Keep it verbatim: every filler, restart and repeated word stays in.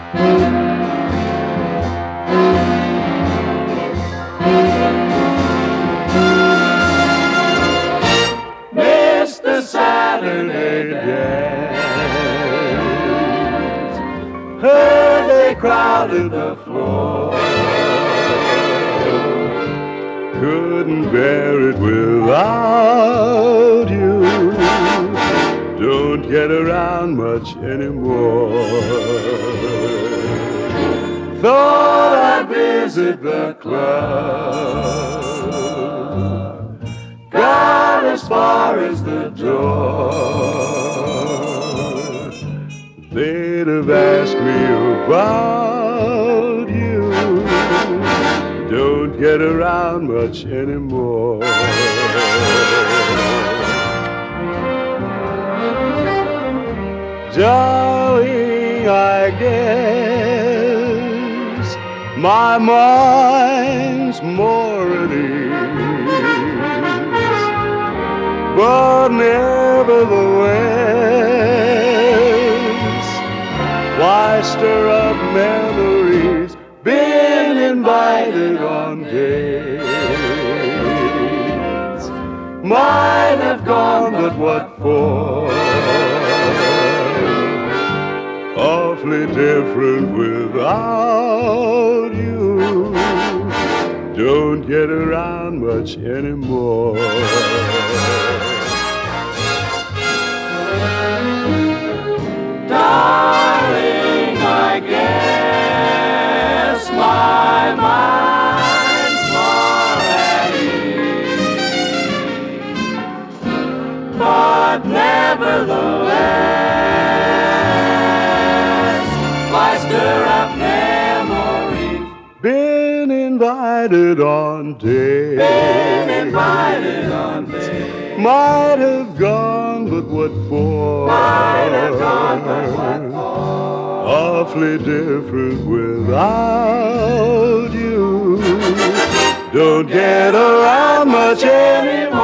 Mister Saturday dance, heard they crowded the floor, couldn't bear it without you, don't get around much anymore. Thought I'd visit the club, got as far as the door, they'd have asked me about you, don't get around much anymore. Darling, I guess my mind's more at ease, but nevertheless, why stir up memories? Been invited on dates, might have gone, but what for? Awfully different without you, don't get around much anymore. Darling, I guess my mind's more at ease, but nevertheless, why stir up memories? Been invited on dates, been invited on dates, might have gone, but what for? Might have gone, but what for? Awfully different without you, don't get around much anymore.